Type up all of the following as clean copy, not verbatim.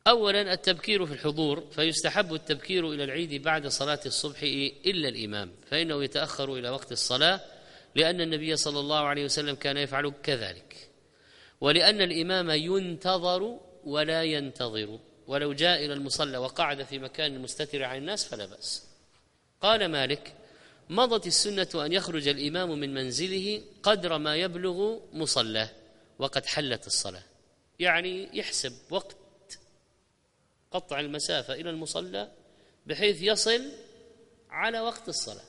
أولا التبكير في الحضور، فيستحب التبكير إلى العيد بعد صلاة الصبح إلا الإمام، فإنه يتأخر إلى وقت الصلاة، لأن النبي صلى الله عليه وسلم كان يفعل كذلك، ولأن الإمام ينتظر ولا ينتظر، ولو جاء إلى المصلى وقعد في مكان مستتر عن الناس فلا بأس. قال مالك: مضت السنة أن يخرج الإمام من منزله قدر ما يبلغ مصلاه وقد حلت الصلاة، يعني يحسب وقت قطع المسافة إلى المصلى بحيث يصل على وقت الصلاة.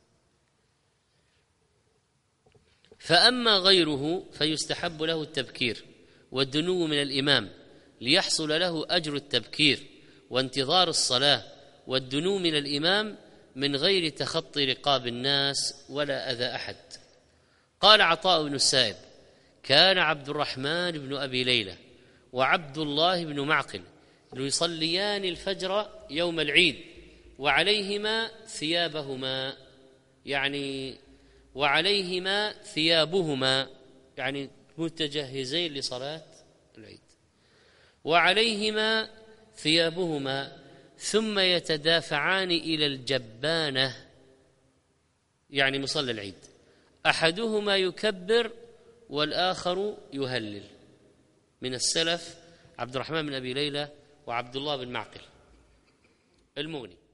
فأما غيره فيستحب له التبكير والدنو من الإمام ليحصل له أجر التبكير وانتظار الصلاة، والدنو من الإمام من غير تخطي رقاب الناس ولا أذى أحد. قال عطاء بن السائب: كان عبد الرحمن بن أبي ليلى وعبد الله بن معقل يصليان الفجر يوم العيد وعليهما ثيابهما، يعني وعليهما ثيابهما، يعني متجهزين لصلاة العيد، وعليهما ثيابهما، ثم يتدافعان إلى الجبانة، يعني مصلى العيد، أحدهما يكبر والآخر يهلل. من السلف عبد الرحمن بن أبي ليلى وعبد الله بن معقل. المغني.